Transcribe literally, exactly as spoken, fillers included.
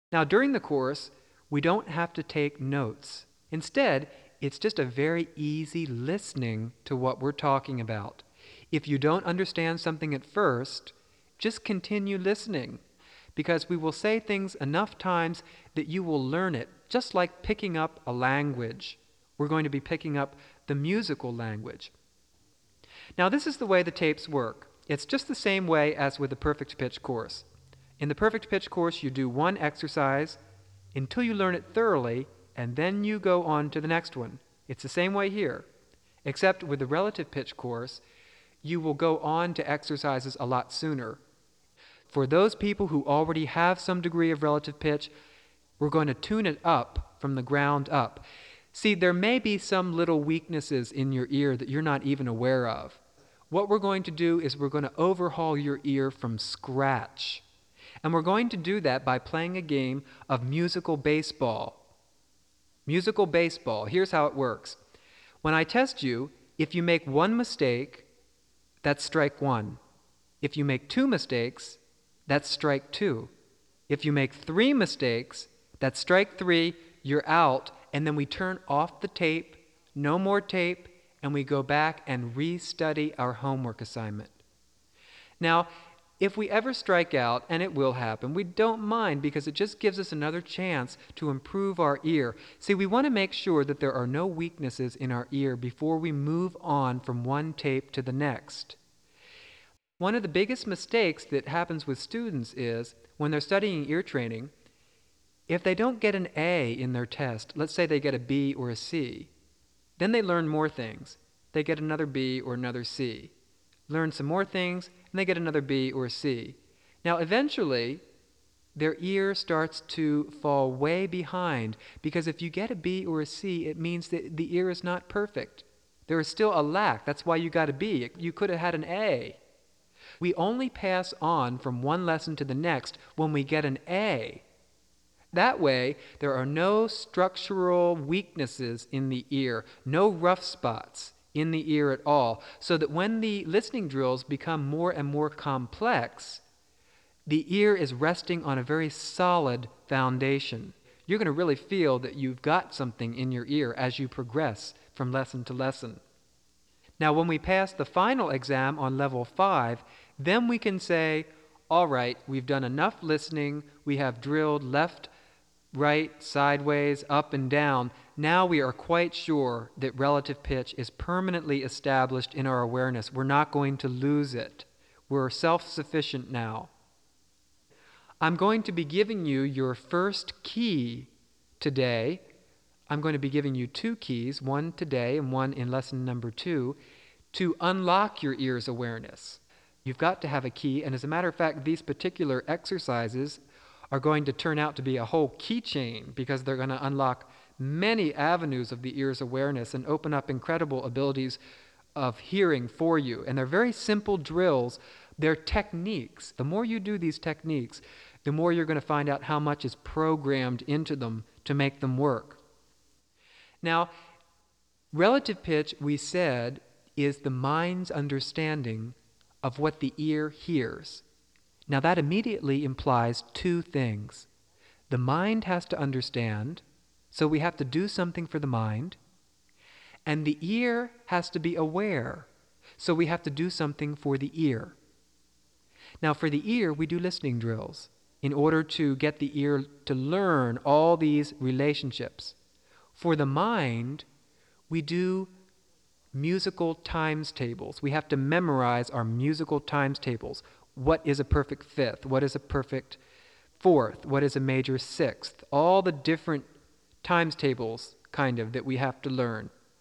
Now, during the course, we don't have to take notes. Instead, it's just a very easy listening to what we're talking about. If you don't understand something at first, just continue listening, because we will say things enough times that you will learn it, just like picking up a language. We're going to be picking up the musical language. Now, this is the way the tapes work. It's just the same way as with the Perfect Pitch course. In the Perfect Pitch course, you do one exercise until you learn it thoroughly, and then you go on to the next one. It's the same way here, except with the Relative Pitch course, you will go on to exercises a lot sooner. For those people who already have some degree of relative pitch, we're going to tune it up from the ground up. See, there may be some little weaknesses in your ear that you're not even aware of. What we're going to do is we're going to overhaul your ear from scratch. And we're going to do that by playing a game of musical baseball. Musical baseball, here's how it works. When I test you, if you make one mistake, that's strike one. If you make two mistakes, that's strike two. If you make three mistakes, that's strike three, you're out, and then we turn off the tape, no more tape, and we go back and restudy our homework assignment. Now, if we ever strike out, and it will happen, we don't mind because it just gives us another chance to improve our ear. See, we want to make sure that there are no weaknesses in our ear before we move on from one tape to the next. One of the biggest mistakes that happens with students is when they're studying ear training, if they don't get an A in their test, let's say they get a B or a C, then they learn more things. They get another B or another C. Learn some more things, and they get another B or a C. Now, eventually, their ear starts to fall way behind, because if you get a B or a C, it means that the ear is not perfect. There is still a lack. That's why you got a B. You could have had an A. We only pass on from one lesson to the next when we get an A. That way, there are no structural weaknesses in the ear, no rough spots in the ear at all, so that when the listening drills become more and more complex, the ear is resting on a very solid foundation. You're going to really feel that you've got something in your ear as you progress from lesson to lesson. Now, when we pass the final exam on level five, then we can say, all right, we've done enough listening, we have drilled left, right, sideways, up and down. Now we are quite sure that relative pitch is permanently established in our awareness. We're not going to lose it. We're self-sufficient now. I'm going to be giving you your first key today. I'm going to be giving you two keys, one today and one in lesson number two, to unlock your ear's awareness. You've got to have a key, and as a matter of fact, these particular exercises are going to turn out to be a whole keychain, because they're going to unlock many avenues of the ear's awareness and open up incredible abilities of hearing for you. And they're very simple drills. They're techniques. The more you do these techniques, the more you're going to find out how much is programmed into them to make them work. Now, relative pitch, we said, is the mind's understanding of what the ear hears. Now, that immediately implies two things. The mind has to understand, so we have to do something for the mind, and the ear has to be aware, so we have to do something for the ear. Now, for the ear, we do listening drills in order to get the ear to learn all these relationships. For the mind, we do musical times tables. We have to memorize our musical times tables. What is a perfect fifth? What is a perfect fourth? What is a major sixth? All the different times tables, kind of, that we have to learn.